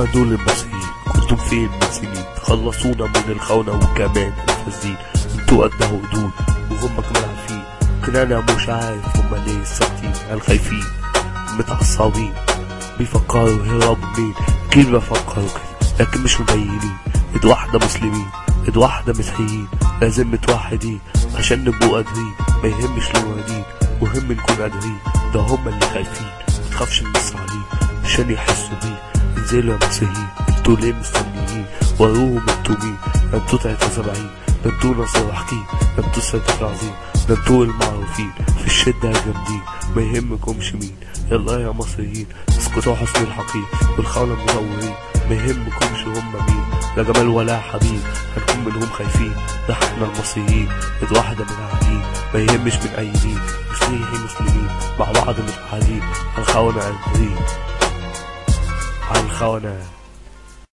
هما دول المصريين، كنتم فين من سنين؟ خلصونا من الخونة وكمان الفاسدين. انتوا قدها ودود وهم كمان عارفين، لكن انا مش عارف هما ليه ساكتين. الخايفين متعصبين بيفكروا يهربوا منين، اكيد بفكروا كده لكن مش مبينين. ايد واحدة مسلمين، ايد واحدة مسيحيين، لازم متوحدين عشان نبقوا قادرين. ما يهمش الوالدين، مهم نكون قادرين. ده هما اللي خايفين، متخافش الناس عليه عشان يحسوا بيه. انزلوا يا مصريين، انتوا ليه مستنيين؟ وروهم انتوا مين؟ ده انتوا 73، ده انتوا ناس راحكين، ده انتوا السيد العظيم، ده انتوا المعروفين في الشدة جامدين. ما يهمكمش مين، يلا يا مصريين اسكتوا حسن الحقير والخونة منورين. ما يهمكمش هما مين، لا جمال ولا حبيب، هنكون منهم خايفين. ده احنا المصريين ايد واحدة متعادين، ما يهمش من اي دين. مسيحي مسلمين مع بعض متحدين، عالخونة قادرين، عالخونة